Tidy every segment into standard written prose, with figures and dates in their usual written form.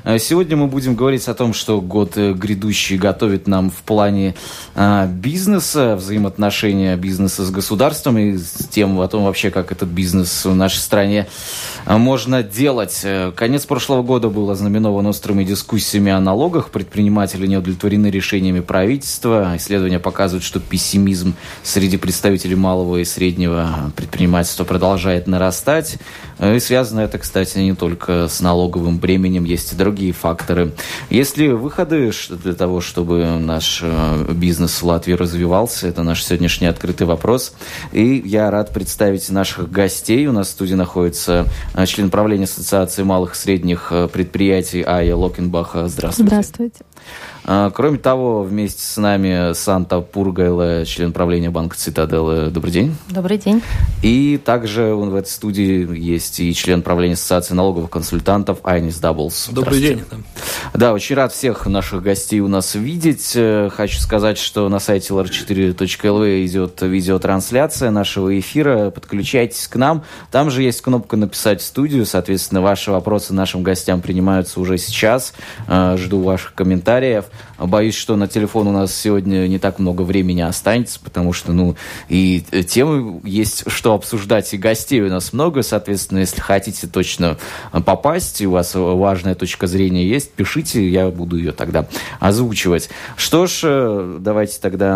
Сегодня мы будем говорить о том, что год грядущий готовит нам в плане бизнеса, взаимоотношения бизнеса с государством и с тем, о том вообще, как этот бизнес в нашей стране можно делать. Конец прошлого года был ознаменован острыми дискуссиями о налогах. Предприниматели не удовлетворены решениями правительства. Исследования показывают, что пессимизм среди представителей малого и среднего предпринимательства продолжает нарастать. И связано это, кстати, не только с налоговым бременем, есть и другие факторы. Есть ли выходы для того, чтобы наш бизнес в Латвии развивался? Это наш сегодняшний открытый вопрос. И я рад представить наших гостей. У нас в студии находится член правления Ассоциации малых и средних предприятий Айя Локенбаха. Здравствуйте. Здравствуйте. Кроме того, вместе с нами Санта Пургайле, член правления банка Цитаделы. Добрый день. Добрый день. И также в этой студии есть и член правления Ассоциации налоговых консультантов Айнис Даблс. Добрый день. Да, очень рад всех наших гостей у нас видеть. Хочу сказать, что на сайте lr4.lv идет видеотрансляция нашего эфира. Подключайтесь к нам. Там же есть кнопка «Написать в студию». Соответственно, ваши вопросы нашим гостям принимаются уже сейчас. Жду ваших комментариев. Боюсь, что на телефон у нас сегодня не так много времени останется, потому что, и темы есть, что обсуждать, и гостей у нас много. Соответственно, если хотите точно попасть, и у вас важная точка зрения есть, пишите, я буду ее тогда озвучивать. Что ж, давайте тогда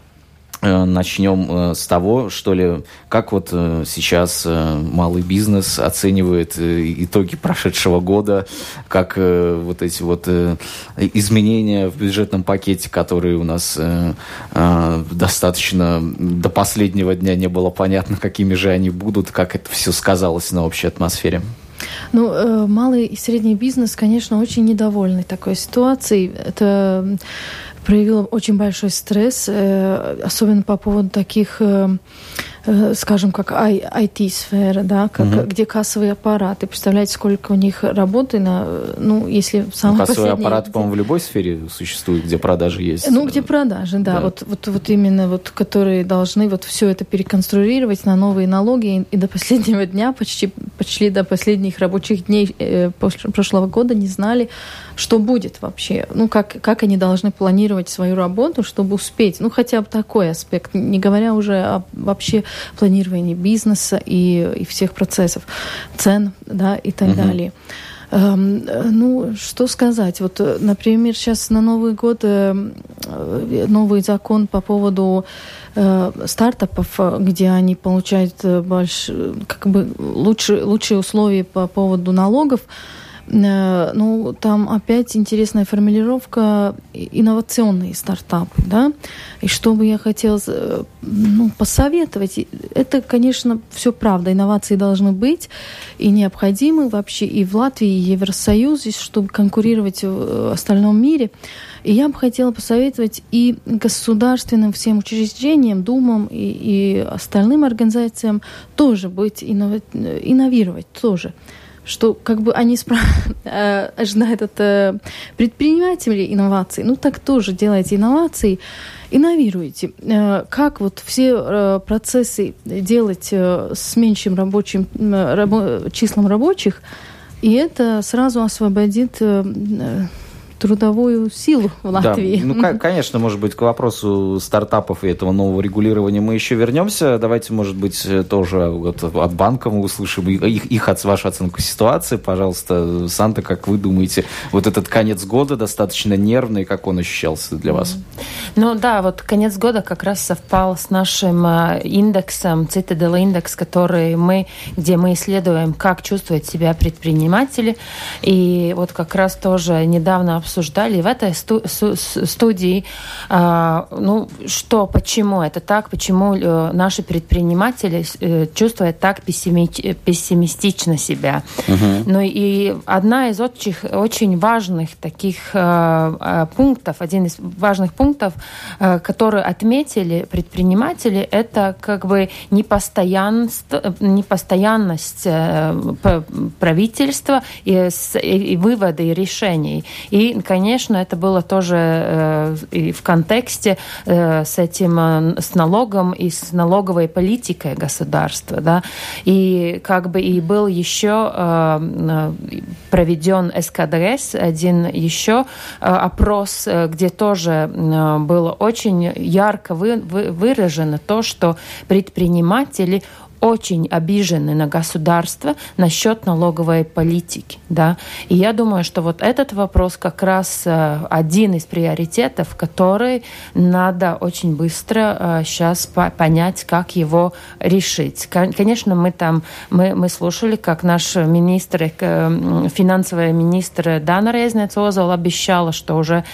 начнем с того, что ли, как вот сейчас малый бизнес оценивает итоги прошедшего года, как вот эти вот изменения в бюджетном пакете, которые у нас достаточно до последнего дня не было понятно, какими же они будут, как это все сказалось на общей атмосфере. Малый и средний бизнес, конечно, очень недовольны такой ситуацией. Это проявило очень большой стресс, особенно по поводу таких, скажем, как IT-сфера, да, где кассовые аппараты. Представляете, сколько у них работы если в самом кассовые аппараты, по-моему, в любой сфере существуют, где продажи есть. Где продажи, да. Вот именно, которые должны все это переконструировать на новые налоги. И до последнего дня, почти до последних рабочих дней прошлого года не знали, что будет вообще. Как они должны планировать свою работу, чтобы успеть. Хотя бы такой аспект, не говоря уже о вообще планировании бизнеса и всех процессов, цен, да, и так далее. Что сказать? Например, сейчас на Новый год новый закон по поводу стартапов, где они получают лучшие условия по поводу налогов. Там опять интересная формулировка инновационные стартапы, да. И что бы я хотела посоветовать, это, конечно, все правда. Инновации должны быть и необходимы вообще и в Латвии, и в Евросоюзе, чтобы конкурировать в остальном мире. И я бы хотела посоветовать и государственным всем учреждениям, думам и остальным организациям тоже инновировать тоже. Что они ожидают от предпринимателей инноваций, так тоже делайте инновации, инновируйте. Как все процессы делать с меньшим числом рабочих, и это сразу освободит трудовую силу в Латвии. Да. Конечно, может быть, к вопросу стартапов и этого нового регулирования мы еще вернемся. Давайте, может быть, тоже от банка мы услышим вашу оценку ситуации. Пожалуйста, Санта, как вы думаете, этот конец года достаточно нервный, как он ощущался для вас? Конец года как раз совпал с нашим индексом, Цитадель индекс, где мы исследуем, как чувствуют себя предприниматели. И как раз тоже недавно обсуждали в этой студии, почему это так, почему наши предприниматели чувствуют так пессимистично себя. И одна из очень важных таких пунктов, один из важных пунктов, которые отметили предприниматели, это непостоянность правительства и выводы решений. И И, конечно, это было тоже и в контексте с этим, с налогом и с налоговой политикой государства, да. И как бы и был еще проведен СКДС, один еще опрос, где тоже было очень ярко выражено то, что предприниматели очень обижены на государство насчет налоговой политики, да. И я думаю, что вот этот вопрос как раз один из приоритетов, который надо очень быстро сейчас понять, как его решить. Конечно, мы слушали, как наш министр, финансовый министр Дана Резнец-Озола обещала, что уже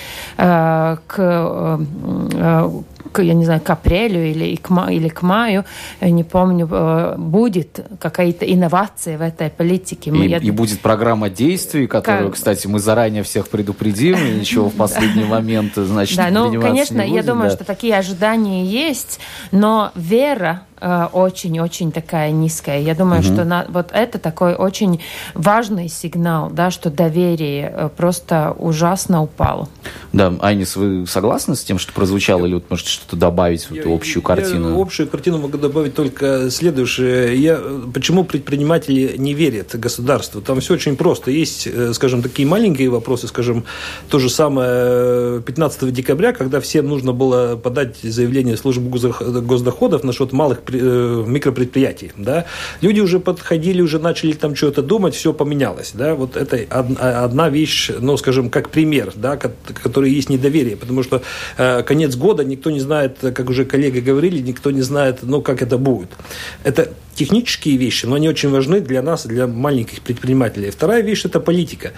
я не знаю, к апрелю или к маю, не помню, будет какая-то инновация в этой политике. И будет программа действий, которую, кстати, мы заранее всех предупредим, и ничего в последний момент, значит, приниматься не будет. Конечно, я думаю, что такие ожидания есть, но вера очень-очень такая низкая. Я думаю, что вот это такой очень важный сигнал, да, что доверие просто ужасно упало. Да, Айнис, вы согласны с тем, что прозвучало, или вот можете что-то добавить в эту общую картину? Я общую картину могу добавить только следующее. Почему предприниматели не верят государству? Там все очень просто. Есть, скажем, такие маленькие вопросы, скажем, то же самое 15 декабря, когда всем нужно было подать заявление в службу госдоходов насчет малых микропредприятий, да, люди уже подходили, уже начали там что-то думать, все поменялось, да, вот это одна вещь, ну, скажем, как пример, да, который есть недоверие, потому что конец года, никто не знает, как уже коллеги говорили, никто не знает, ну, как это будет. Это технические вещи, но они очень важны для нас, для маленьких предпринимателей. Вторая вещь – это политика.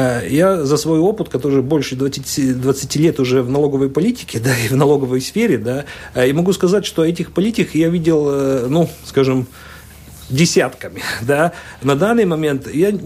Я за свой опыт, который больше 20 лет уже в налоговой политике, да, и в налоговой сфере, да, и могу сказать, что этих политик я видел, ну, скажем, десятками, да. На данный момент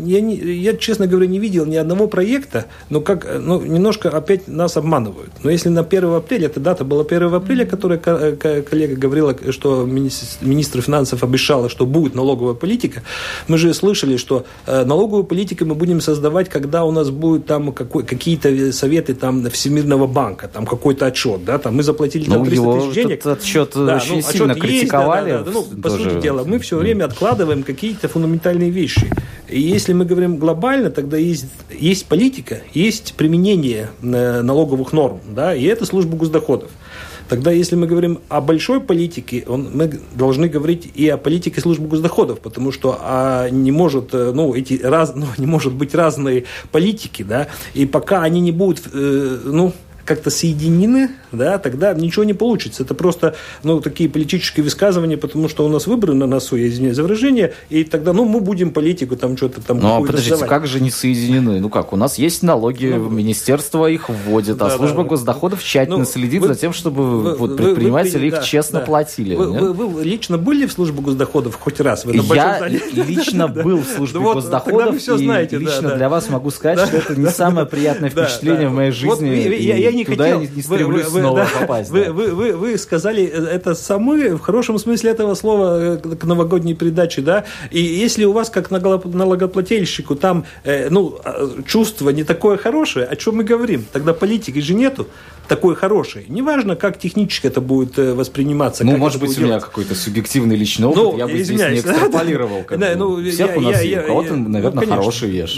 я, честно говоря, не видел ни одного проекта, но немножко опять нас обманывают. Но если на 1 апреля, эта дата была 1 апреля, которая коллега говорила, что министр финансов обещала, что будет налоговая политика, мы же слышали, что налоговую политику мы будем создавать, когда у нас будут там какие-то советы там Всемирного банка, там какой-то отчет, да, там мы заплатили там 300 тысяч денег. Этот отчет очень сильно критиковали. По сути дела, мы все время откладываем какие-то фундаментальные вещи. И если мы говорим глобально, тогда есть политика, есть применение налоговых норм, да, и это служба госдоходов. Тогда, если мы говорим о большой политике, мы должны говорить и о политике службы госдоходов, потому что не может быть разные политики, да, и пока они не будут, как-то соединены, да, тогда ничего не получится. Это просто, такие политические высказывания, потому что у нас выборы на носу, я извиняюсь за выражение, и тогда, мы будем политику там что-то там... подождите, давать. Как же не соединены? У нас есть налоги, министерство их вводит, а служба госдоходов тщательно следит за тем, чтобы предприниматели их честно платили. Вы лично были в службе госдоходов хоть раз? Я лично был в службе госдоходов, и лично для вас могу сказать, что это не самое приятное впечатление в моей жизни. Я не стремлюсь снова попасть. Вы сказали это самые, в хорошем смысле этого слова, к новогодней передаче, да, и если у вас, как налогоплательщику, там, чувство не такое хорошее, о чем мы говорим? Тогда политики же нету такой хорошей. Неважно, как технически это будет восприниматься. Может быть, у меня какой-то субъективный личный опыт, я бы здесь не экстраполировал. Всех у нас есть, у кого-то, наверное, хороший веш.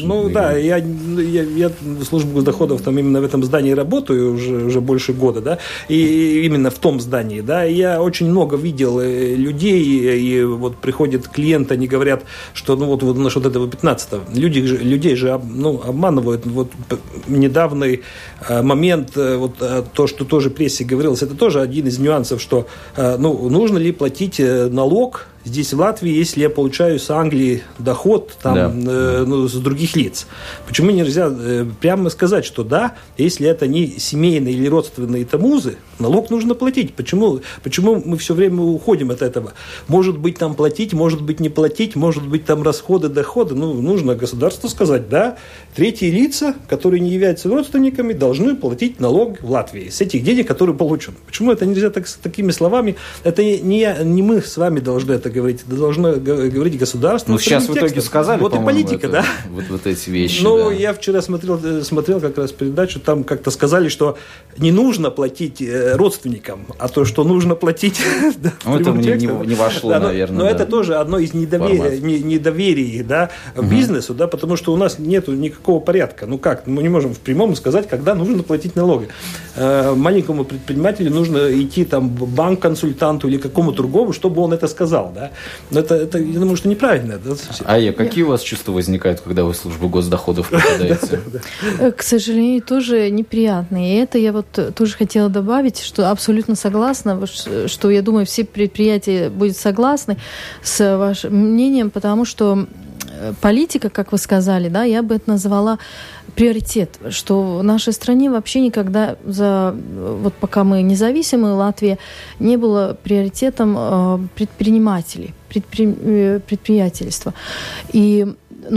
Я в службе госдоходов там именно в этом здании работаю уже больше года, да, и именно в том здании, да, и я очень много видел людей, и вот приходят клиенты, они говорят, что, насчет этого 15-го, людей же обманывают. Вот недавний момент, то, что тоже в прессе говорилось, это тоже один из нюансов, что, нужно ли платить налог здесь, в Латвии, если я получаю с Англии доход с других лиц. Почему нельзя прямо сказать, что да, если это не семейные или родственные тамузы, налог нужно платить. Почему мы все время уходим от этого? Может быть, там платить, может быть, не платить, может быть, там расходы, доходы. Нужно государству сказать, да, третьи лица, которые не являются родственниками, должны платить налог в Латвии с этих денег, которые получены. Почему это нельзя такими словами? Это не мы с вами должны это говорить, это должно говорить государство. Ну, сейчас в итоге сказали, вот и политика, да? Вот эти вещи. Ну, я вчера смотрел как раз передачу, там как-то сказали, что не нужно платить родственникам, а то, что нужно платить... Ну, это мне не вошло, наверное. Но это тоже одно из недоверий бизнесу, да, потому что у нас нет никакого порядка. Ну как, мы не можем в прямом сказать, когда нужно платить налоги. Маленькому предпринимателю нужно идти там в банк консультанту или какому другому, чтобы он это сказал, да. Но это я думаю, что неправильно. Да? Какие у вас чувства возникают, когда вы в службу госдоходов попадаете? К сожалению, тоже неприятные. И это я вот тоже хотела добавить, что абсолютно согласна, что я думаю, все предприятия будут согласны с вашим мнением, потому что политика, как вы сказали, да, я бы это назвала приоритет, что в нашей стране вообще никогда, вот пока мы независимы, Латвия, не было приоритетом предпринимателей, предприятельства. И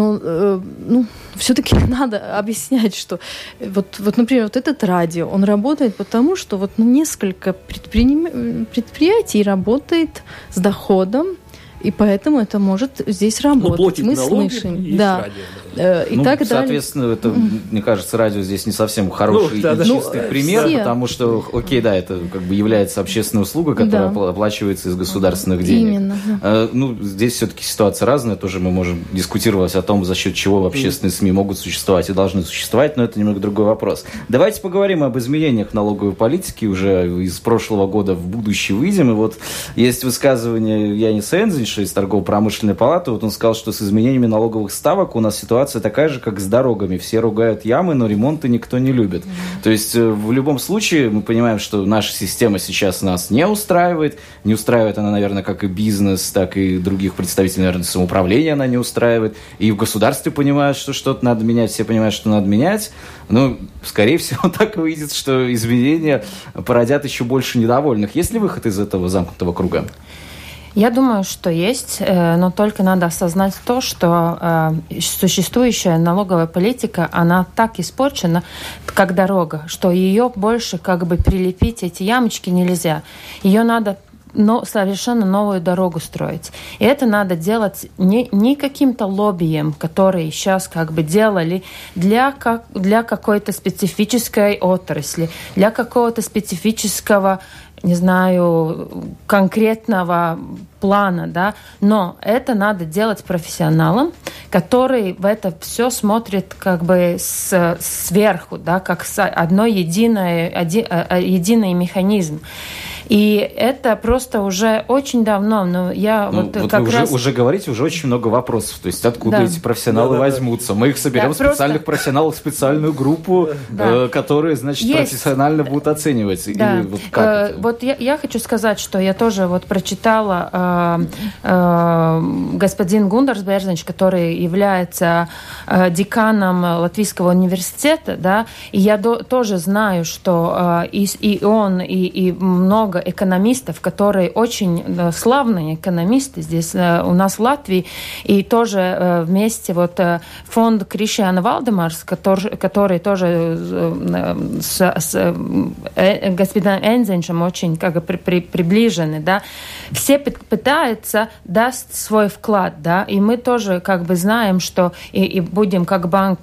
все-таки надо объяснять, что вот, например, вот этот радио, он работает потому, что вот несколько предприятий работает с доходом, и поэтому это может здесь работать. Мы слышим. Да. И так соответственно, это, мне кажется, радио здесь не совсем хороший и чистый пример, потому что, это как бы является общественной услугой, которая оплачивается из государственных денег. Именно. Здесь все-таки ситуация разная, тоже мы можем дискутировать о том, за счет чего общественные СМИ могут существовать и должны существовать, но это немного другой вопрос. Давайте поговорим об изменениях налоговой политики уже из прошлого года в будущее выйдем. И вот есть высказывание Яниса Энзинша из торгово-промышленной палаты, вот он сказал, что с изменениями налоговых ставок у нас ситуация такая же, как с дорогами. Все ругают ямы, но ремонты никто не любит. То есть в любом случае мы понимаем, что наша система сейчас нас не устраивает. Не устраивает она, наверное, как и бизнес, так и других представителей, наверное, самоуправления она не устраивает. И в государстве понимают, что что-то надо менять, все понимают, что надо менять. Но, скорее всего, так и выйдет, что изменения породят еще больше недовольных. Есть ли выход из этого замкнутого круга? Я думаю, что есть, но только надо осознать то, что существующая налоговая политика, она так испорчена, как дорога, что ее больше как бы прилепить, эти ямочки, нельзя. Ее надо совершенно новую дорогу строить. И это надо делать не каким-то лоббием, которые сейчас как бы делали для какой-то специфической отрасли, для какого-то специфического, не знаю, конкретного плана, да, но это надо делать профессионалам, который в это все смотрит как бы сверху, да, как единый механизм. И это просто уже очень давно, но я уже говорите, уже очень много вопросов, то есть откуда эти профессионалы возьмутся? Мы их соберем, специальных профессионалов, в специальную группу, которые, значит, профессионально будут оценивать. Да. Или как это? Вот я хочу сказать, что я тоже прочитала господин Гундарс Берзинч, который является деканом Латвийского университета, да, и я тоже знаю, что и он, и много экономистов, которые очень славные экономисты здесь у нас в Латвии, и тоже вместе фонд Кришиана Валдемарс, который тоже с господином Энзинчем очень как бы приближены, да, все пытаются дать свой вклад, да, и мы тоже как бы знаем, что и будем как банк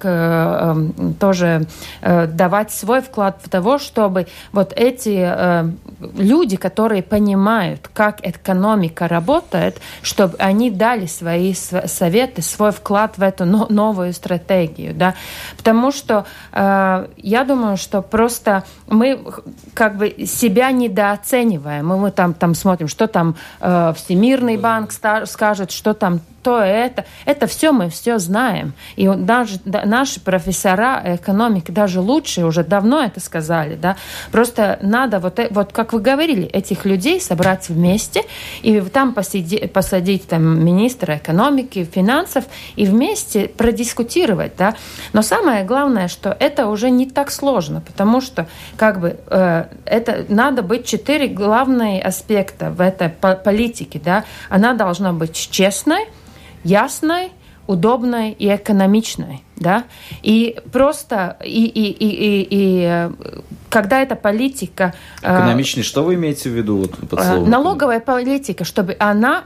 тоже давать свой вклад в того, чтобы вот эти люди, которые понимают, как экономика работает, чтобы они дали свои советы, свой вклад в эту новую стратегию, да, потому что я думаю, что просто мы как бы себя недооцениваем, мы там смотрим, что там Всемирный банк скажет, что там то это все мы все знаем. И даже наши профессора экономики даже лучше уже давно это сказали, да. Просто надо вот как вы говорили, этих людей собрать вместе и там посадить там министра экономики, финансов и вместе продискутировать, да. Но самое главное, что это уже не так сложно, потому что как бы это надо быть 4 главные аспекта в этой политике, да. Она должна быть честной, ясной, удобной и экономичной, да, и просто когда эта политика... Экономичный, что вы имеете в виду? Вот, под словом? Налоговая политика, чтобы она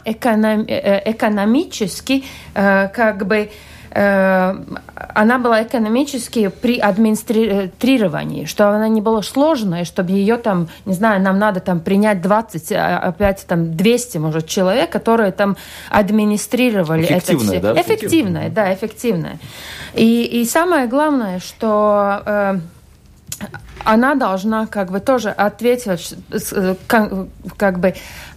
экономически как бы... она была экономически при администрировании, что она не была сложной, чтобы ее там, не знаю, нам надо там принять 20, опять там 200, может, человек, которые там администрировали эффективная, это все. Да? Эффективная. И самое главное, что она должна как бы тоже ответить, как бы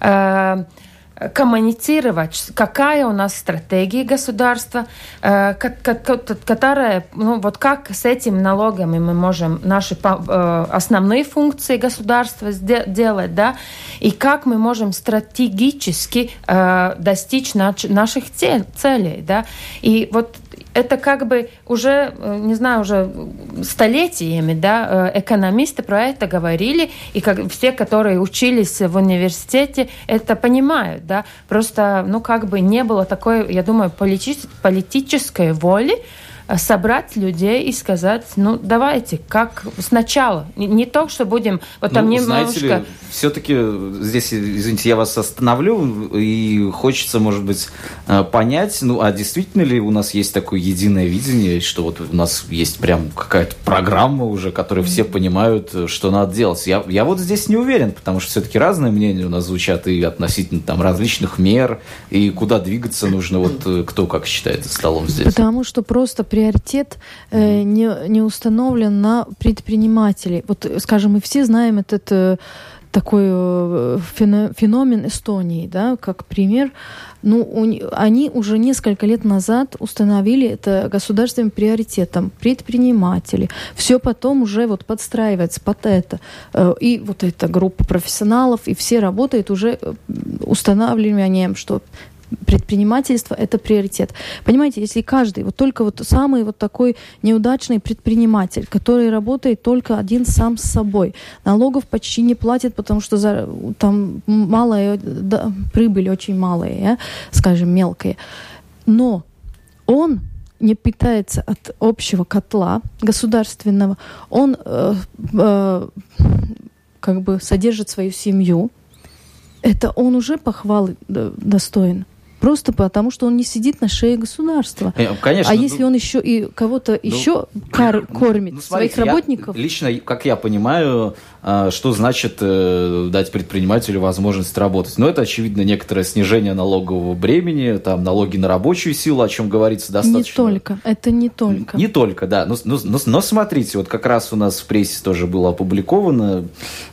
коммуницировать, какая у нас стратегия государства, которая, ну, вот как с этими налогами мы можем наши основные функции государства делать, да, и как мы можем стратегически достичь наших целей, да, и вот это как бы уже, не знаю, уже столетиями, да, экономисты про это говорили, и как все, которые учились в университете, это понимают, да. Просто, ну, как бы не было такой, я думаю, политической воли собрать людей и сказать, ну, давайте, как сначала. Не то, что будем вот там немножко... Знаете ли, все-таки здесь, извините, я вас остановлю, и хочется, может быть, понять, ну, а действительно ли у нас есть такое единое видение, что вот у нас есть прям какая-то программа уже, которой все понимают, что надо делать. Я вот здесь не уверен, потому что все-таки разные мнения у нас звучат и относительно там различных мер, и куда двигаться нужно, вот кто как считает за столом здесь. Потому что просто приоритет не установлен на предпринимателей. Вот, скажем, мы все знаем этот такой феномен Эстонии, да, как пример. Ну, они уже несколько лет назад установили это государственным приоритетом предприниматели. Все потом уже вот подстраивается под это. И вот эта группа профессионалов, и все работают уже устанавливанием, что предпринимательство – это приоритет. Понимаете, если каждый, вот только вот самый вот такой неудачный предприниматель, который работает только один сам с собой, налогов почти не платит, потому что там малая прибыль, очень малая, скажем, мелкая. Но он не питается от общего котла государственного, он как бы содержит свою семью. Это он уже похвалы достоин. Просто потому, что он не сидит на шее государства. Конечно, если он еще и кого-то еще кормит, своих работников... Лично, как я понимаю, что значит дать предпринимателю возможность работать. Но это, очевидно, некоторое снижение налогового бремени, там, налоги на рабочую силу, о чем говорится достаточно. Не только, это не только. Не только, да. Но смотрите, вот как раз у нас в прессе тоже было опубликовано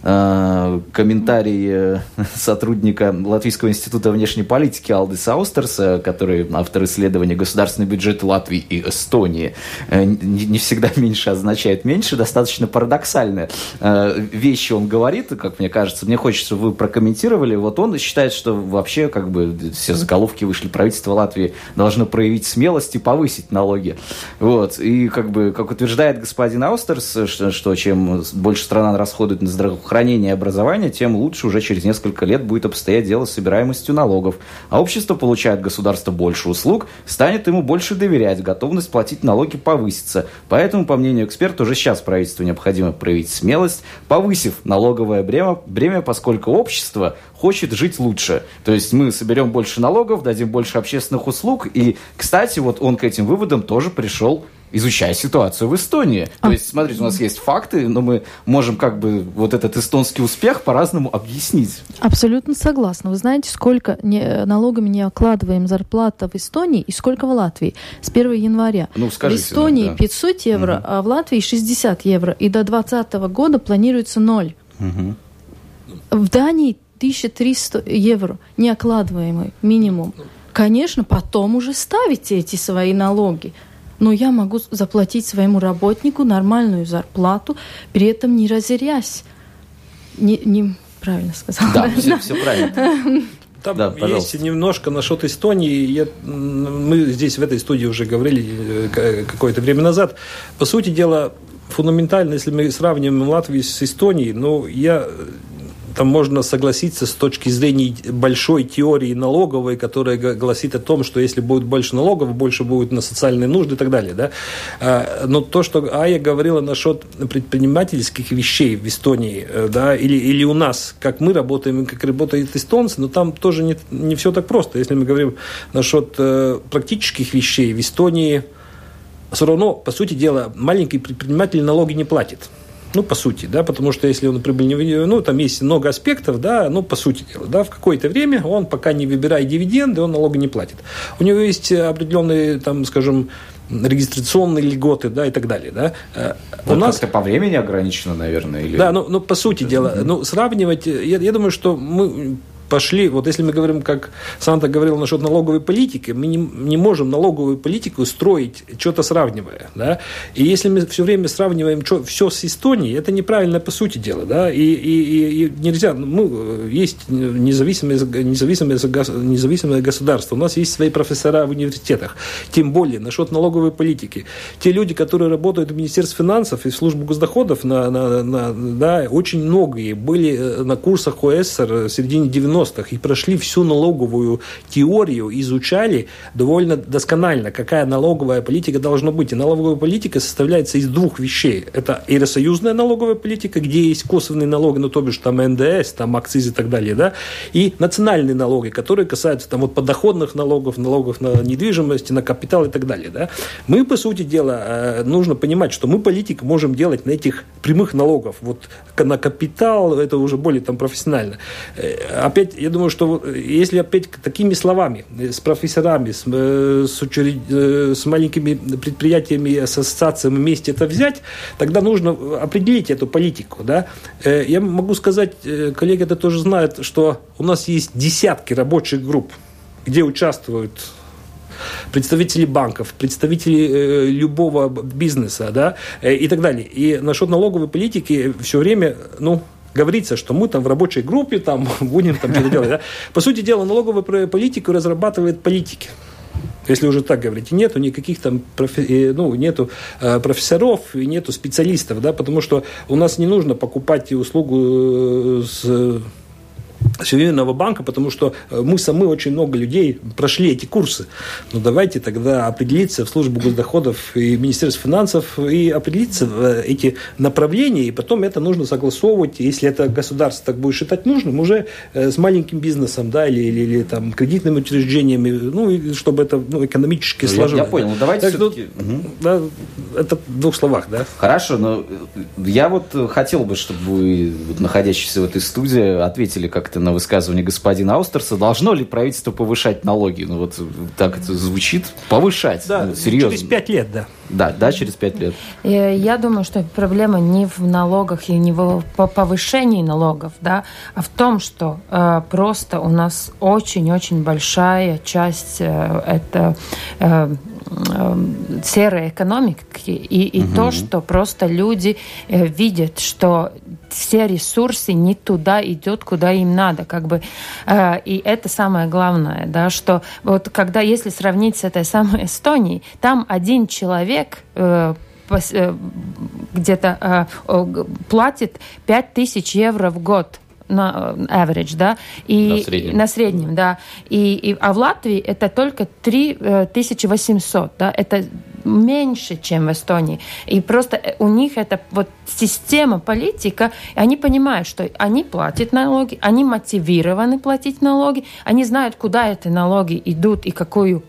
комментарий сотрудника Латвийского института внешней политики Алдиса Аустерса, который автор исследования «Государственный бюджет Латвии и Эстонии». Не всегда меньше означает меньше, достаточно парадоксальная вещи он говорит, как мне кажется. Мне хочется, чтобы вы прокомментировали. Вот он считает, что вообще как бы все заголовки вышли, правительство Латвии должно проявить смелость и повысить налоги. Вот. И как бы, как утверждает господин Аустерс, что чем больше страна расходует на здравоохранение и образование, тем лучше уже через несколько лет будет обстоять дело с собираемостью налогов. А общество получает от государства больше услуг, станет ему больше доверять, готовность платить налоги повысится. Поэтому, по мнению эксперта, уже сейчас правительству необходимо проявить смелость, повысив налоговое бремя, поскольку общество хочет жить лучше. То есть мы соберем больше налогов, дадим больше общественных услуг. И, кстати, вот он к этим выводам тоже пришел, изучая ситуацию в Эстонии. То есть, смотрите, у нас есть факты, но мы можем как бы вот этот эстонский успех по-разному объяснить. Абсолютно согласна. Вы знаете, сколько налогами не окладываем зарплата в Эстонии и сколько в Латвии с 1 января? Ну, скажите, в Эстонии да. 500 евро, а в Латвии 60 евро. И до 2020 года планируется 0. В Дании 1300 евро неокладываемый минимум. Конечно, потом уже ставите эти свои налоги. Но я могу заплатить своему работнику нормальную зарплату, при этом не разорясь. Правильно сказала. Да, все правильно. Там да, есть немножко насчет Эстонии. Мы здесь в этой студии уже говорили какое-то время назад. По сути дела, фундаментально, если мы сравниваем Латвию с Эстонией, там можно согласиться с точки зрения большой теории налоговой, которая гласит о том, что если будет больше налогов, больше будет на социальные нужды и так далее. Да? Но то, что Ая говорила насчет предпринимательских вещей в Эстонии, да, или у нас, как мы работаем, как работают эстонцы, но там тоже не все так просто. Если мы говорим насчет практических вещей, в Эстонии все равно, по сути дела, маленький предприниматель налоги не платит. Ну, по сути, да, потому что если он прибыль не... Ну, там есть много аспектов, да, ну, по сути дела, да, в какое-то время он, пока не выбирает дивиденды, он налоги не платит. У него есть определенные, там, скажем, регистрационные льготы, да, и так далее, да. У нас как-то по времени ограничено, наверное, или... Да, ну, по сути дела, ну, сравнивать, я думаю, что мы... пошли, вот если мы говорим, как Санта говорил насчет налоговой политики, мы не можем налоговую политику строить, что-то сравнивая, да, и если мы все время сравниваем все с Эстонией, это неправильно по сути дела, да, и нельзя, есть независимое государство, у нас есть свои профессора в университетах, тем более насчет налоговой политики. Те люди, которые работают в Министерстве финансов и в службе госдоходов, да, очень многие были на курсах ОЭСР в середине 90-х и прошли всю налоговую теорию, изучали довольно досконально, какая налоговая политика должна быть. И налоговая политика составляется из двух вещей. Это евросоюзная налоговая политика, где есть косвенные налоги, ну, то бишь там НДС, там акцизы и так далее, да, и национальные налоги, которые касаются там вот подоходных налогов на недвижимость, на капитал и так далее, да. Мы, по сути дела, нужно понимать, что мы политику можем делать на этих прямых налогов. Вот на капитал это уже более там профессионально. Опять я думаю, что если опять такими словами, с профессорами, с маленькими предприятиями, ассоциациями вместе это взять, тогда нужно определить эту политику. Да? Я могу сказать, коллеги это тоже знают, что у нас есть десятки рабочих групп, где участвуют представители банков, представители любого бизнеса, да, и так далее. И насчет налоговой политики все время, говорится, что мы там в рабочей группе там будем там что-то делать. Да? По сути дела, налоговую политику разрабатывает политики. Если уже так говорить, нету никаких там нету профессоров, нету специалистов, да, потому что у нас не нужно покупать услугу с Всемирного банка, потому что мы очень много людей прошли эти курсы. Но давайте тогда определиться в службу госдоходов и Министерстве финансов и определиться в эти направления, и потом это нужно согласовывать, если это государство так будет считать нужным, уже с маленьким бизнесом, да, или там кредитными учреждениями, чтобы это экономически сложилось. Я понял, давайте так, все-таки... Да, это в двух словах, да. Хорошо, но я хотел бы, чтобы вы, находящиеся в этой студии, ответили как-то на высказывание господина Аустерса, должно ли правительство повышать налоги? Так это звучит. Повышать. Да, серьезно. Через 5 лет, да. Да, через 5 лет. Я думаю, что проблема не в налогах и не в повышении налогов, да, а в том, что просто у нас очень-очень большая часть это серой экономики и то, что просто люди видят, что все ресурсы не туда идут, куда им надо, и это самое главное, да, что вот если сравнить с этой самой Эстонией, там один человек где-то платит 5000 евро в год на average, да, и на среднем, да, а в Латвии это только 3800, да, это меньше, чем в Эстонии. И просто у них это система, политика, и они понимают, что они платят налоги, они мотивированы платить налоги, они знают, куда эти налоги идут и какую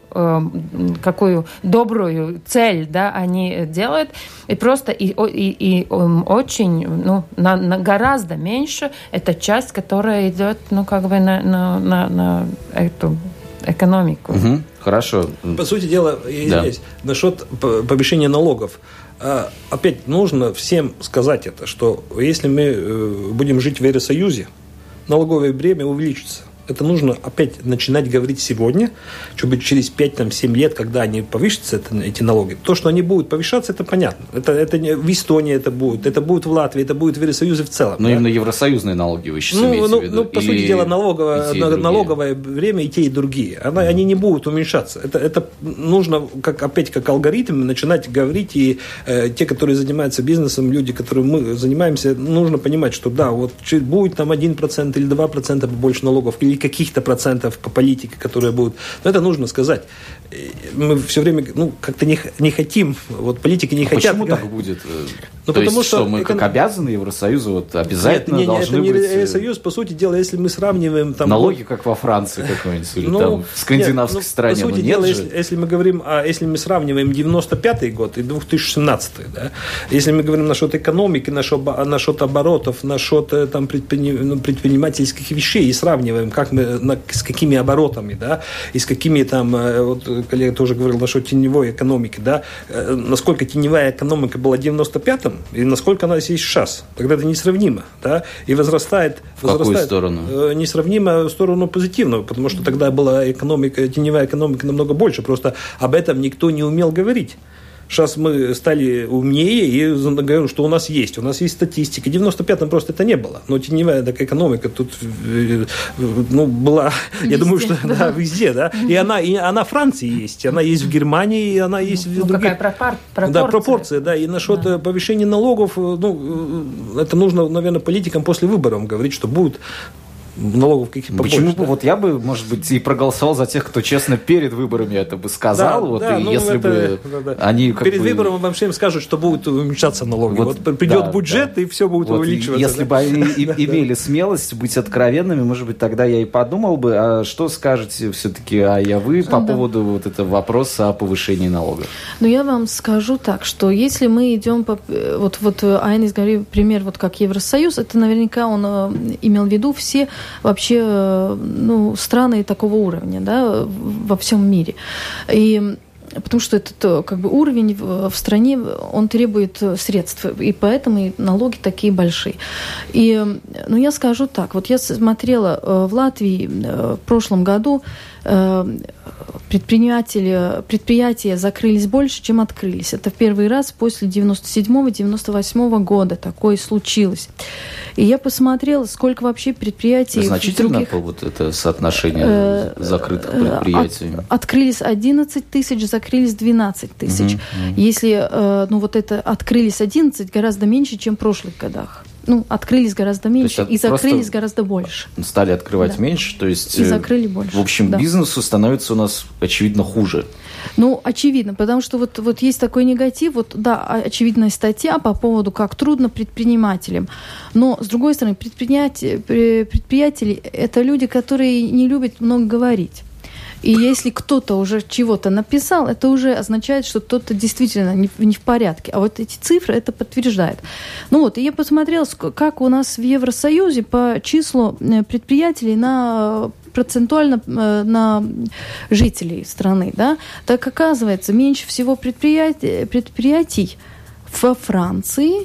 добрую цель, да, они делают, и просто очень, на гораздо меньше эта часть, которая идет, на эту экономику. Угу. Хорошо. По сути дела, насчет повышения налогов. Опять нужно всем сказать это, что если мы будем жить в Евросоюзе, налоговое бремя увеличится. это нужно опять начинать говорить сегодня, чтобы через 5-7 лет, когда они повысятся, эти налоги, то, что они будут повышаться, это понятно. Это в Эстонии это будет в Латвии, это будет в Евросоюзе в целом. Но именно евросоюзные налоги вы сейчас имеете в виду? По сути дела, налоговое время и те, и другие. Они не будут уменьшаться. Это нужно, как алгоритм, начинать говорить, и те, которые занимаются бизнесом, люди, которые мы занимаемся, нужно понимать, что да, вот будет там 1% или 2% побольше налогов, или каких-то процентов по политике, которые будут. Но это нужно сказать. Мы все время как-то не хотим, вот политики не хотят. Почему так будет? Ну, потому что мы как обязаны Евросоюзу, обязательно должны быть... Это не Евросоюз, по сути дела, если мы сравниваем... Там, налоги, как во Франции какой-нибудь, или там в скандинавской стране. По сути дела, если мы говорим, если мы сравниваем 95-й год и 2017-й, да, если мы говорим насчет экономики, насчет оборотов, насчет там, предпринимательских вещей, и сравниваем, как мы, с какими оборотами, да, и с какими там, вот коллега тоже говорил насчет теневой экономики, да, насколько теневая экономика была в 95-м, и насколько она есть сейчас. Тогда это несравнимо, да, и возрастает... В какую сторону? Несравнимо в сторону позитивную, потому что тогда была теневая экономика намного больше, просто об этом никто не умел говорить. Сейчас мы стали умнее и говорим, что у нас есть статистика. В 95-м просто это не было. Но теневая такая экономика тут была, везде, я думаю, что да, везде. Да. И она в Франции есть, она есть в Германии, и она есть в других. Какая пропорция? Да, пропорция, да. И насчет повышения налогов, это нужно, наверное, политикам после выборов говорить, что будет налогов каких-то побольше. Почему да? Вот я бы, может быть, и проголосовал за тех, кто честно перед выборами это бы сказал. Если бы они перед выбором вообще им скажут, что будут уменьшаться налоги. Вот придет бюджет, и все будет увеличиваться. Если бы они имели смелость быть откровенными, может быть, тогда я и подумал бы, а что скажете все-таки вы по поводу вот этого вопроса о повышении налогов? Ну, я вам скажу так, что если мы идем по... Вот Айнис говорил пример, вот как Евросоюз, это наверняка он имел в виду все вообще страны такого уровня, да, во всем мире. И потому что этот как бы уровень в стране, он требует средств, и поэтому и налоги такие большие. И, я скажу так, вот я смотрела в Латвии в прошлом году, предприятия закрылись больше, чем открылись. Это в первый раз после 97-98 года такое случилось. И я посмотрела, сколько вообще предприятий... Значительно вот это соотношение закрытых предприятий? Открылись 11 тысяч, закрылись 12 тысяч. Если это открылись 11, гораздо меньше, чем в прошлых годах. Открылись гораздо меньше и закрылись гораздо больше. Стали открывать меньше, то есть... И закрыли больше. В общем, бизнесу становится у нас, очевидно, хуже. Очевидно, потому что вот есть такой негатив, очевидная статья по поводу, как трудно предпринимателям. Но, с другой стороны, предприятели – это люди, которые не любят много говорить. И если кто-то уже чего-то написал, это уже означает, что кто-то действительно не в порядке. А вот эти цифры это подтверждают. И я посмотрела, как у нас в Евросоюзе по числу предприятий процентуально на жителей страны. Да? Так оказывается, меньше всего предприятий во Франции,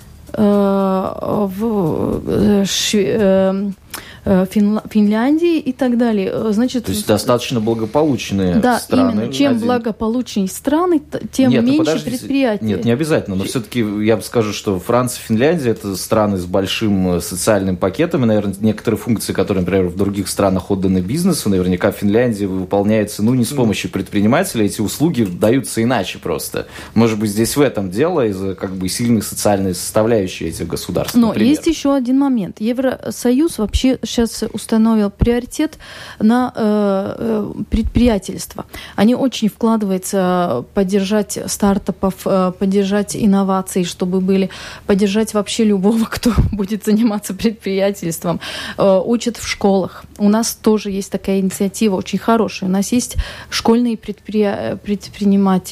Финляндии и так далее. Значит, то есть достаточно благополучные страны. Да, именно. Чем благополучнее страны, тем меньше предприятий. Нет, не обязательно. Но все-таки я бы скажу, что Франция, Финляндия – это страны с большим социальным пакетом. И, наверное, некоторые функции, которые, например, в других странах отданы бизнесу, наверняка в Финляндии выполняются, не с помощью предпринимателей. Эти услуги даются иначе просто. Может быть, здесь в этом дело, из-за сильной социальной составляющей этих государств. Но есть еще один момент. Евросоюз вообще сейчас установил приоритет на предприятельство. Они очень вкладываются поддержать стартапов, поддержать инновации, чтобы были, поддержать вообще любого, кто будет заниматься предприятельством. Учат в школах. У нас тоже есть такая инициатива очень хорошая. У нас есть школьные предприниматели.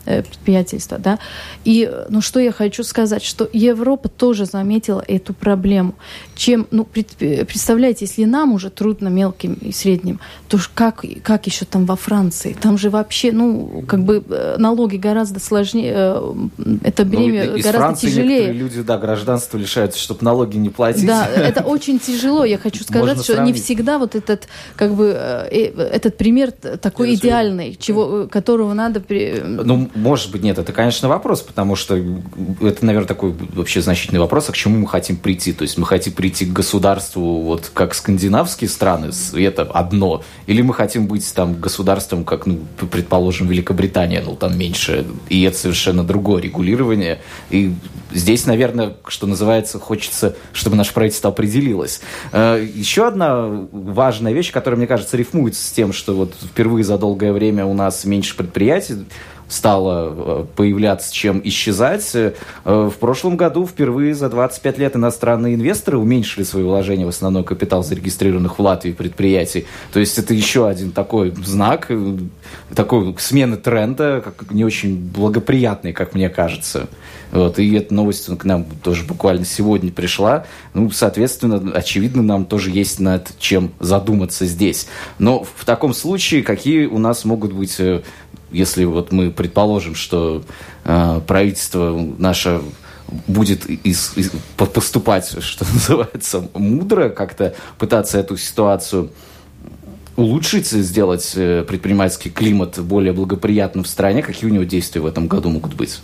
предприятельства, да. И, что я хочу сказать, что Европа тоже заметила эту проблему. Представляете, если нам уже трудно мелким и средним, то как еще там во Франции? Там же вообще, налоги гораздо сложнее, это бремя гораздо Франции тяжелее. Люди, гражданства лишаются, чтобы налоги не платить. Да, это очень тяжело. Я хочу сказать, что не всегда вот этот пример такой идеальный, которого надо... Может быть, нет, это, конечно, вопрос, потому что это, наверное, такой вообще значительный вопрос, а к чему мы хотим прийти? То есть мы хотим прийти к государству, вот как скандинавские страны, это одно, или мы хотим быть там государством, как, предположим, Великобритания, там меньше, и это совершенно другое регулирование. И здесь, наверное, что называется, хочется, чтобы наше правительство определилось. Еще одна важная вещь, которая, мне кажется, рифмуется с тем, что вот впервые за долгое время у нас меньше предприятий стало появляться, чем исчезать. В прошлом году впервые за 25 лет иностранные инвесторы уменьшили свои вложения в основной капитал зарегистрированных в Латвии предприятий. То есть это еще один такой знак, такой смены тренда, не очень благоприятный, как мне кажется. И эта новость к нам тоже буквально сегодня пришла. Соответственно, очевидно, нам тоже есть над чем задуматься здесь. Но в таком случае, какие у нас могут быть... Если мы предположим, что правительство наше будет поступать, что называется, мудро, как-то пытаться эту ситуацию улучшить, сделать предпринимательский климат более благоприятным в стране, какие у него действия в этом году могут быть?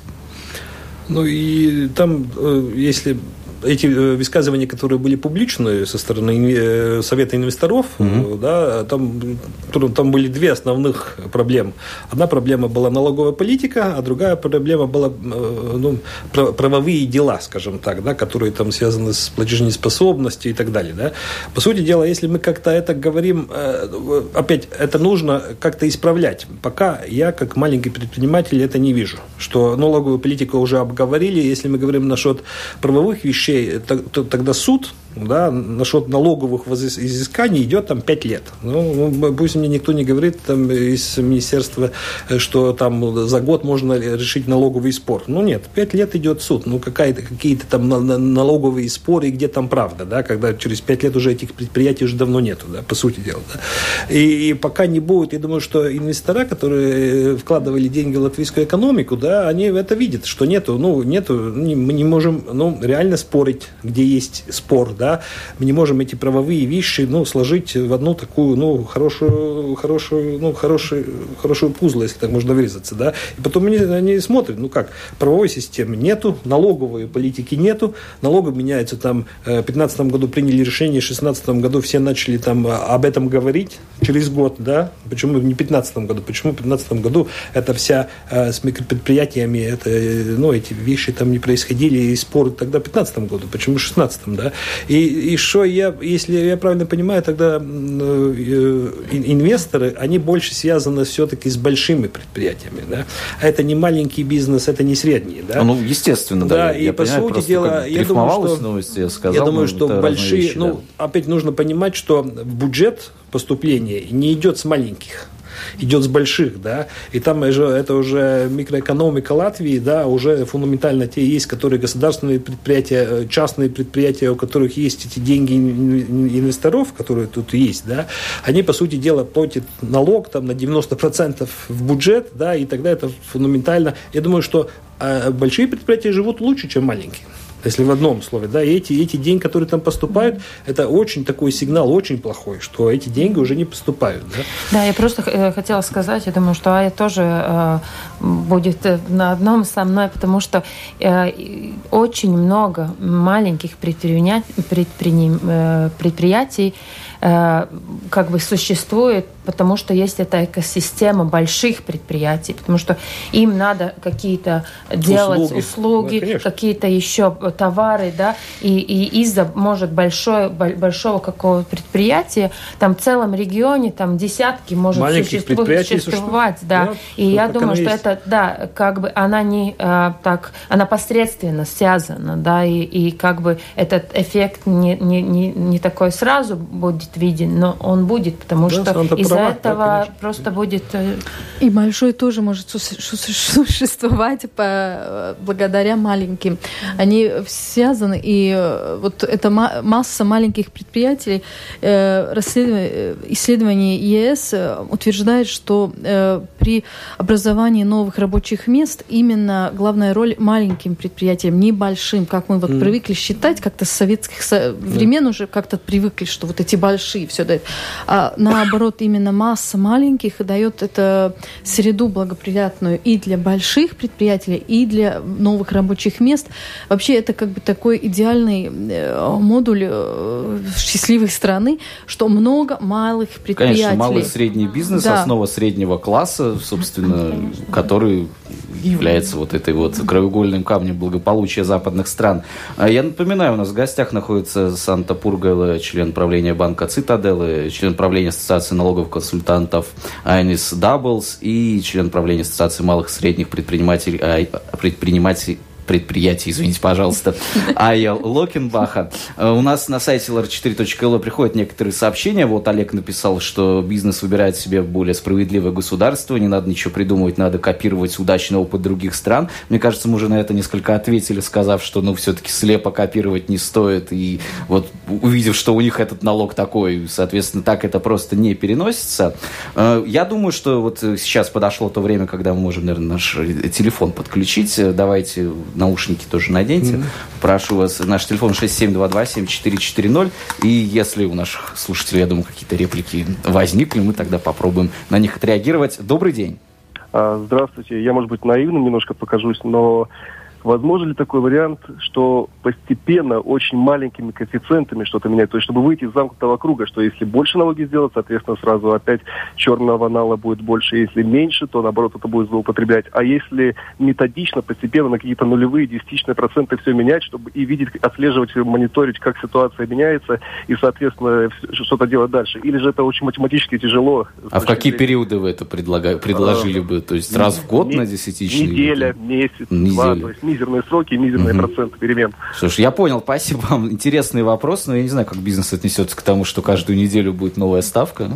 И там, если... Эти высказывания, которые были публичные со стороны Совета инвесторов, там были две основных проблемы. Одна проблема была налоговая политика, а другая проблема была правовые дела, скажем так, которые там связаны с платежеспособностью и так далее. Да. По сути дела, если мы как-то это говорим, опять это нужно как-то исправлять. Пока я, как маленький предприниматель, это не вижу. Что налоговую политику уже обговорили. Если мы говорим насчет правовых вещей, тогда суд, насчет налоговых изысканий идет 5 лет. Пусть мне никто не говорит из министерства, что там за год можно решить налоговый спор. Нет, 5 лет идет суд. Какие-то там налоговые споры, где там правда, когда через 5 лет уже этих предприятий уже давно нету, по сути дела. И пока не будет, я думаю, что инвестора, которые вкладывали деньги в латвийскую экономику, они это видят, что нету, мы не можем реально спорить, где есть спор, мы не можем эти правовые вещи сложить в одну такую хорошую пузло, если так можно выразиться. И потом они смотрят, правовой системы нету, налоговой политики нету, налоги меняются, в 2015 году приняли решение, в 2016 году все начали об этом говорить через год, почему не в 2015 году, почему в 2015 году это вся с микропредприятиями, эти вещи там не происходили, и споры тогда в 2015 году, почему в 2016, И что если я правильно понимаю, тогда инвесторы, они больше связаны все-таки с большими предприятиями, А это не маленький бизнес, это не средний, естественно, и я по сути дела, я думаю, что большие, вещи, опять нужно понимать, что бюджет поступления не идет с маленьких. Идет с больших, и там это уже микроэкономика Латвии, уже фундаментально те есть, которые государственные предприятия, частные предприятия, у которых есть эти деньги инвесторов, которые тут есть, они, по сути дела, платят налог на 90% в бюджет, и тогда это фундаментально. Я думаю, что большие предприятия живут лучше, чем маленькие. Если в одном слове, и эти деньги, которые там поступают, это очень такой сигнал, очень плохой, что эти деньги уже не поступают. Я просто хотела сказать, я думаю, что Ая тоже будет на одном со мной, потому что очень много маленьких предприятий существует, потому что есть эта экосистема больших предприятий, потому что им надо какие-то делать услуги, какие-то еще товары, и из-за, может, большого какого предприятия, там в целом регионе, там десятки может существовать, и я думаю, что это, она не так, она посредственно связана, и этот эффект не такой сразу будет будет виден, но он будет, потому что из-за этого просто будет... И большой тоже может существовать благодаря маленьким. Они связаны, и вот эта масса маленьких предприятий, исследование ЕС утверждает, что при образовании новых рабочих мест именно главная роль маленьким предприятиям, небольшим, как мы вот привыкли считать, как-то с советских времен уже как-то привыкли, что вот эти большие все дают. А наоборот, именно масса маленьких дает это среду благоприятную и для больших предприятий, и для новых рабочих мест. Вообще это как бы такой идеальный модуль счастливой страны, что много малых предприятий. Конечно, малый и средний бизнес, да. Основа среднего класса, собственно, который является вот этой вот краеугольным камнем благополучия западных стран. Я напоминаю, у нас в гостях находится Санта Пургайла, член правления банка «Цитадель», член правления Ассоциации налоговых консультантов Айнис Даблс и член правления Ассоциации малых и средних предприятий, извините, пожалуйста, Айя Локенбаха. У нас на сайте lr4.lv приходят некоторые сообщения. Вот Олег написал, что бизнес выбирает себе более справедливое государство, не надо ничего придумывать, надо копировать удачный опыт других стран. Мне кажется, мы уже на это несколько ответили, сказав, что, все-таки слепо копировать не стоит. И вот увидев, что у них этот налог такой, соответственно, так это просто не переносится. Я думаю, что вот сейчас подошло то время, когда мы можем, наверное, наш телефон подключить. Давайте наушники тоже наденьте. Прошу вас, наш телефон 67227440. И если у наших слушателей, я думаю, какие-то реплики возникли, мы тогда попробуем на них отреагировать. Добрый день. Здравствуйте. Я, может быть, наивным немножко покажусь, но возможен ли такой вариант, что постепенно очень маленькими коэффициентами что-то менять? То есть, чтобы выйти из замкнутого круга, что если больше налоги сделать, соответственно, сразу опять черного нала будет больше. Если меньше, то, наоборот, это будет злоупотреблять. А если методично, постепенно на какие-то нулевые, десятичные проценты все менять, чтобы и видеть, отслеживать, мониторить, как ситуация меняется, и, соответственно, что-то делать дальше? Или же это очень математически тяжело? А в какие периоды вы это предложили бы? То есть раз в год на десятичный? Неделя, месяц, два. То есть мизерные сроки, мизерные проценты перемен. Слушай, я понял, спасибо вам. Интересный вопрос, но я не знаю, как бизнес отнесется к тому, что каждую неделю будет новая ставка.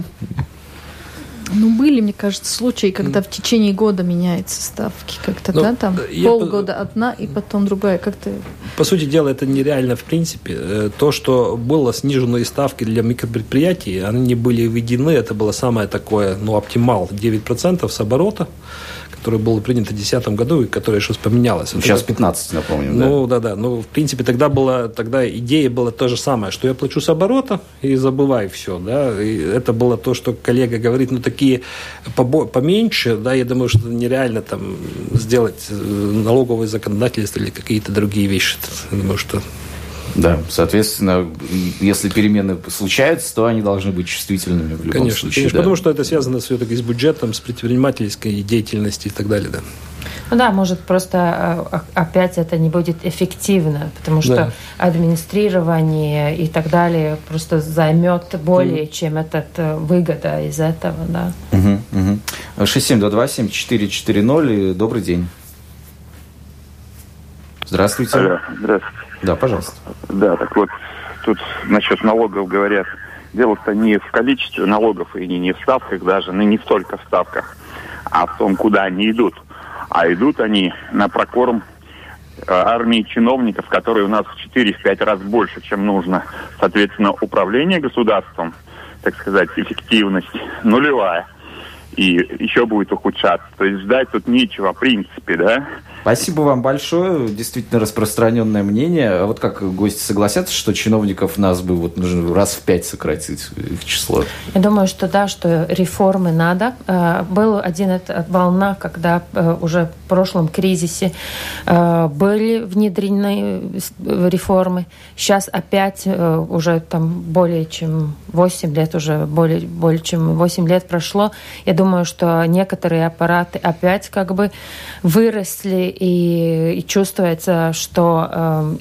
Были, мне кажется, случаи, когда в течение года меняются ставки. Как-то, там полгода одна и потом другая. Как-то... По сути дела, это нереально в принципе. То, что было сниженные ставки для микропредприятий, они были введены, это было самое такое, оптимал, 9% с оборота, который был принят в 2010 году и который сейчас поменялось. Сейчас 15, напомню. Да. В принципе, тогда идея была то же самое, что я плачу с оборота и забывай все. Да? И это было то, что коллега говорит, такие поменьше, да, я думаю, что нереально там сделать налоговое законодательство или какие-то другие вещи. Я думаю, что... Да, соответственно, если перемены случаются, то они должны быть чувствительными в любом случае. Конечно, потому что это связано все-таки с бюджетом, с предпринимательской деятельностью и так далее, да. Может, просто опять это не будет эффективно, потому что администрирование и так далее просто займет более, чем выгода из этого, да. 67227440. Добрый день. Здравствуйте. Алло, здравствуйте. Да, пожалуйста. Да, так вот, тут насчет налогов говорят. Дело-то не в количестве налогов и не в ставках даже, не столько в ставках, а в том, куда они идут. А идут они на прокорм армии чиновников, которые у нас в 4-5 раз больше, чем нужно. Соответственно, управление государством, так сказать, эффективность нулевая. И еще будет ухудшаться. То есть ждать тут нечего, в принципе, да? Спасибо вам большое. Действительно распространенное мнение. А вот как гости согласятся, что чиновников нас бы нужно раз в 5 сократить их число? Я думаю, что да, что реформы надо. Была волна, когда уже в прошлом кризисе были внедрены реформы. Сейчас опять уже там более чем 8 лет, уже более чем 8 лет прошло. Я думаю, что некоторые аппараты опять выросли, и чувствуется, что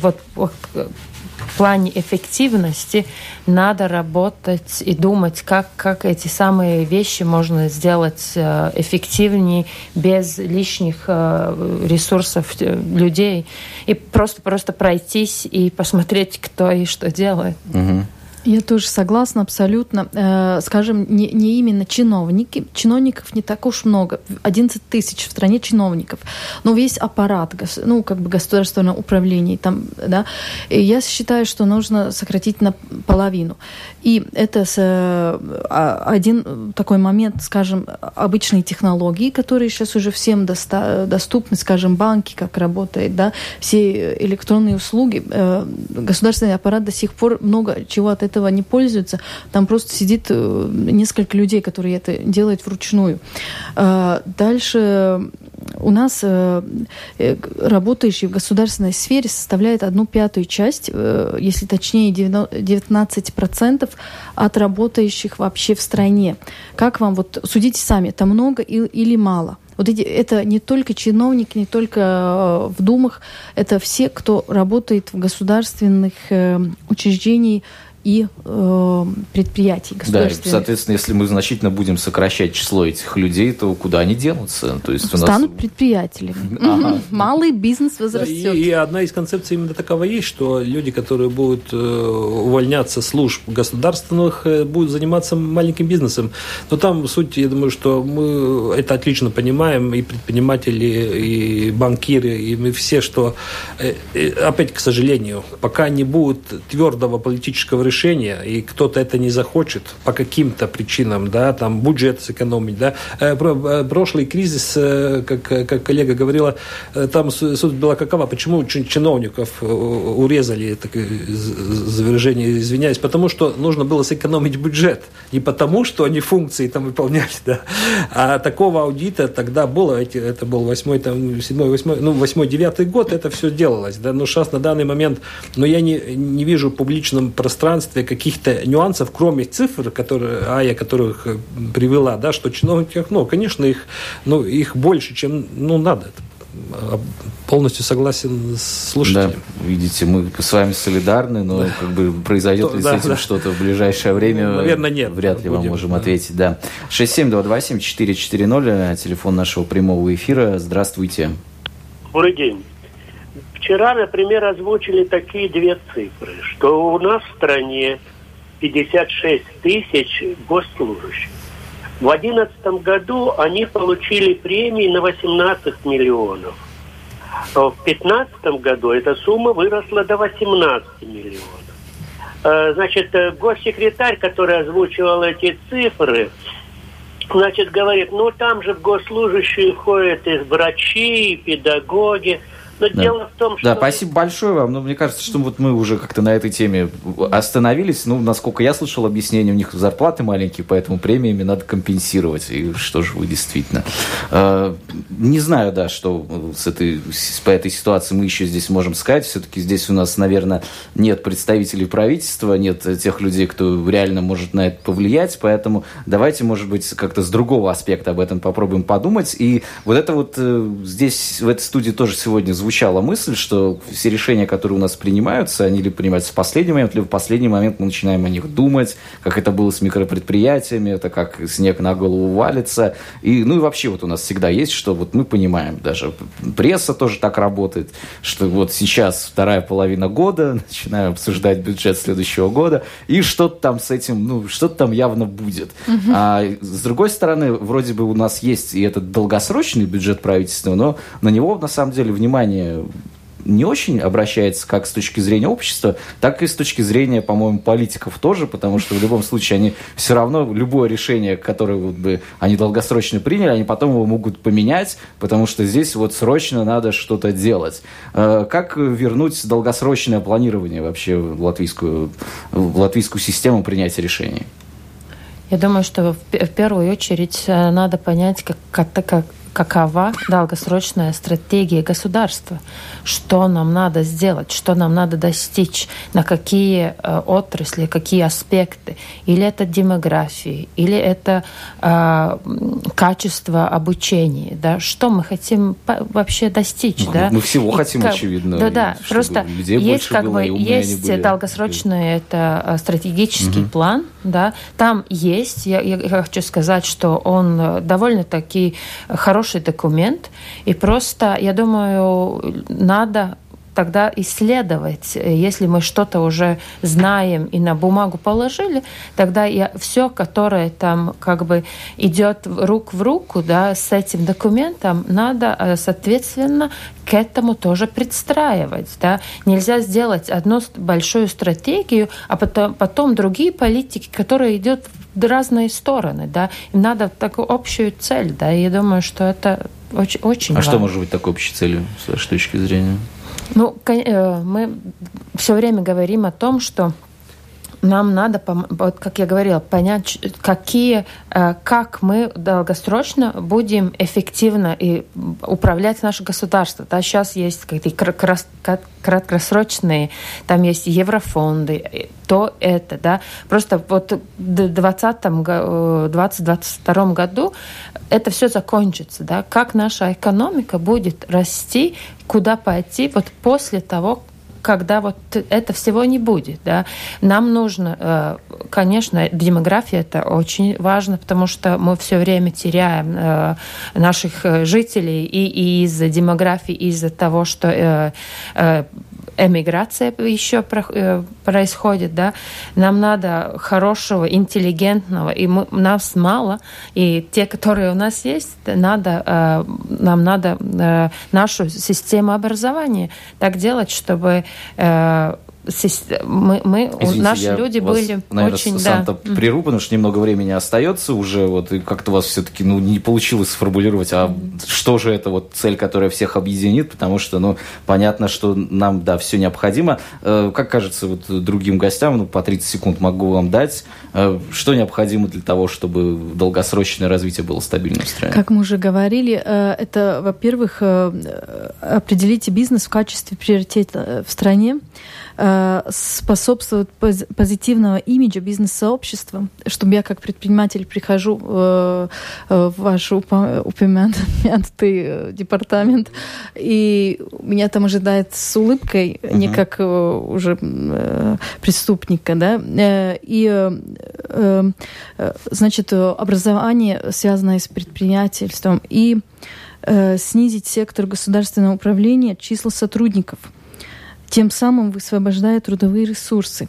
в плане эффективности надо работать и думать, как эти самые вещи можно сделать эффективнее, без лишних ресурсов людей. И просто пройтись и посмотреть, кто и что делает. Я тоже согласна абсолютно. Скажем, не именно чиновники. Чиновников не так уж много. 11 тысяч в стране чиновников. Но весь аппарат, государственное управление. Там, да, и я считаю, что нужно сократить наполовину. И это один такой момент, скажем, обычные технологии, которые сейчас уже всем доступны, скажем, банки, как работает, да, все электронные услуги. Государственный аппарат до сих пор много чего от этого не пользуется. Там просто сидит несколько людей, которые это делают вручную. Дальше у нас работающие в государственной сфере составляет 1/5 часть, если точнее 19% от работающих вообще в стране. Как вам, вот судите сами, это много или мало? Это не только чиновники, не только в думах, это все, кто работает в государственных учреждениях и предприятий государственных. Да, соответственно, если мы значительно будем сокращать число этих людей, то куда они денутся? То есть станут предприятелями. Ага. Малый бизнес возрастет. И одна из концепций именно такова есть, что люди, которые будут увольняться с служб государственных, будут заниматься маленьким бизнесом. Но там суть, я думаю, что мы это отлично понимаем, и предприниматели, и банкиры, и мы все, что, опять, к сожалению, пока не будет твердого политического решения, и кто-то это не захочет по каким-то причинам, да, там бюджет сэкономить, да. Прошлый кризис, как коллега говорила, там суть была какова, почему чиновников урезали, такое выражение, извиняюсь, потому что нужно было сэкономить бюджет, не потому, что они функции там выполняли, да, а такого аудита тогда было, это был 8-9 год, это все делалось, да, но сейчас на данный момент, но я не вижу в публичном пространстве каких-то нюансов, кроме цифр, которые которых привела, да, что чиновников, конечно, их больше, чем надо. Полностью согласен с слушателем. Да, видите, мы с вами солидарны, но произойдет ли с этим что-то в ближайшее время? Наверное, нет. Вряд ли вам можем ответить, да. 67227440, телефон нашего прямого эфира. Здравствуйте. Добрый день. Вчера, например, озвучили такие две цифры, что у нас в стране 56 тысяч госслужащих. В 2011 году они получили премии на 18 миллионов. В 2015 году эта сумма выросла до 18 миллионов. Значит, госсекретарь, который озвучивал эти цифры, говорит, там же в госслужащие входят и врачи, и педагоги. Но дело в том, что... Да, спасибо большое вам. Мне кажется, что мы уже как-то на этой теме остановились. Насколько я слышал объяснение, у них зарплаты маленькие, поэтому премиями надо компенсировать. И что же вы действительно... Не знаю, да, что по этой ситуации мы еще здесь можем сказать. Все-таки здесь у нас, наверное, нет представителей правительства, нет тех людей, кто реально может на это повлиять. Поэтому давайте, может быть, как-то с другого аспекта об этом попробуем подумать. И здесь, в этой студии тоже сегодня звучала мысль, что все решения, которые у нас принимаются, они либо принимаются в последний момент, либо в последний момент мы начинаем о них думать, как это было с микропредприятиями, это как снег на голову валится. И вообще у нас всегда есть, что мы понимаем, даже пресса тоже так работает, что сейчас вторая половина года, начинаем обсуждать бюджет следующего года, и что-то там с этим, что-то там явно будет. Угу. А с другой стороны, вроде бы у нас есть и этот долгосрочный бюджет правительства, но на него, на самом деле, внимание не очень обращается как с точки зрения общества, так и с точки зрения, по-моему, политиков тоже, потому что в любом случае они все равно любое решение, которое бы они долгосрочно приняли, они потом его могут поменять, потому что здесь срочно надо что-то делать. Как вернуть долгосрочное планирование вообще в латвийскую систему принятия решений? Я думаю, что в первую очередь надо понять, какова долгосрочная стратегия государства, что нам надо сделать, что нам надо достичь, на какие отрасли, какие аспекты. Или это демография, или это качество обучения. Да? Что мы хотим вообще достичь. Да? Мы всего хотим, очевидно. Да. Просто есть, есть долгосрочный это стратегический план. Да? Там есть, я хочу сказать, что он довольно-таки хороший документ, и просто, я думаю, надо тогда исследовать. Если мы что-то уже знаем и на бумагу положили, тогда все, которое там как бы идет рука в руку, да, с этим документом, надо, соответственно, к этому тоже подстраивать. Да. Нельзя сделать одну большую стратегию, а потом другие политики, которые идут в разные стороны. Да. Им надо такую общую цель. Да. И я думаю, что это очень важно. А что может быть такой общей целью, с вашей точки зрения? Ну, мы все время говорим о том, что нам надо, вот как я говорила, понять, как мы долгосрочно будем эффективно и управлять наше государство. Да, сейчас есть какие-то краткосрочные, там есть еврофонды, то это, да. Просто вот в 2022 году это все закончится, да. Как наша экономика будет расти, куда пойти вот после того, когда вот это всего не будет. Да. Нам нужно, конечно, демография, это очень важно, потому что мы все время теряем наших жителей и из-за демографии, и из-за того, что эмиграция еще происходит, да. Нам надо хорошего, интеллигентного, и нас мало, и те, которые у нас есть, нам надо нашу систему образования так делать, чтобы Извините, наши люди были наверное, очень... Санта, прерву, потому что немного времени остается уже, вот, и как-то у вас все-таки не получилось сформулировать, а что же это вот цель, которая всех объединит, потому что, понятно, что нам, да, все необходимо. Как кажется, вот другим гостям, по 30 секунд могу вам дать, что необходимо для того, чтобы долгосрочное развитие было стабильным в стране? Как мы уже говорили, это, во-первых, определите бизнес в качестве приоритета в стране, способствует позитивного имиджа бизнес-сообщества, чтобы я как предприниматель прихожу в ваш упомянутый департамент, и меня там ожидает с улыбкой, не как уже преступника, да, и значит, образование, связанное с предпринимательством, и снизить сектор государственного управления, числа сотрудников. Тем самым высвобождая трудовые ресурсы.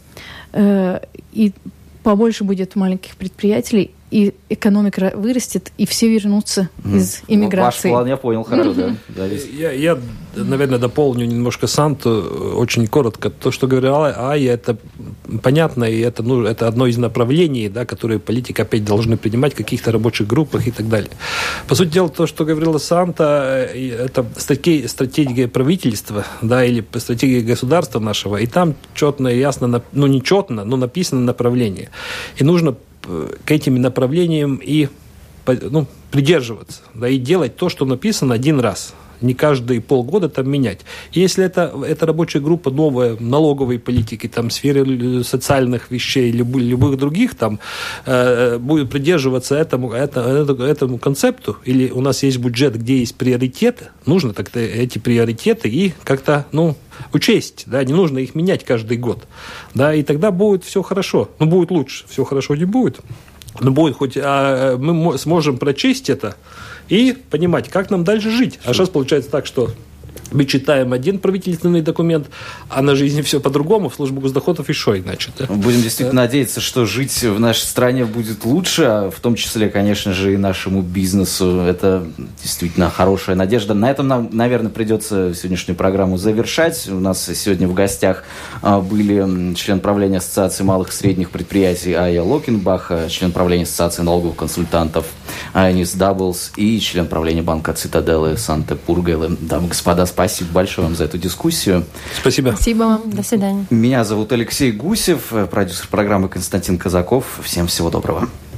И побольше будет маленьких предприятий, и экономика вырастет, и все вернутся из иммиграции. Ваш план я понял, хорошо, да. Я, наверное, дополню немножко Санту, очень коротко. То, что говорила Ая, это понятно, и это одно из направлений, да, которые политики опять должны принимать в каких-то рабочих группах и так далее. По сути дела, то, что говорила Санта, это стратегия правительства, да, или стратегия государства нашего, и там четно и ясно, не четно, но написано направление. И нужно к этим направлениям и придерживаться, да, и делать то, что написано один раз. Не каждые полгода там менять. И если это рабочая группа новая, налоговой политики, там, в сфере социальных вещей, любых других, там, будет придерживаться этому концепту, или у нас есть бюджет, где есть приоритеты, нужно тогда эти приоритеты и как-то, учесть, да, не нужно их менять каждый год, да, и тогда будет все хорошо, будет лучше, все хорошо не будет, но будет хоть, мы сможем прочесть это и понимать, как нам дальше жить. А сейчас получается так, что мы читаем один правительственный документ, а на жизни все по-другому, в службу госдоходов еще иначе. Да? Будем действительно надеяться, что жить в нашей стране будет лучше, а в том числе, конечно же, и нашему бизнесу. Это действительно хорошая надежда. На этом нам, наверное, придется сегодняшнюю программу завершать. У нас сегодня в гостях были член правления Ассоциации малых и средних предприятий Ая Локенбах, член правления Ассоциации налоговых консультантов Айнис Даблс и член правления банка Цитаделы Санте Пургеле. Дамы и господа, спасибо большое вам за эту дискуссию. Спасибо. Спасибо вам. До свидания. Меня зовут Алексей Гусев, продюсер программы Константин Казаков. Всем всего доброго.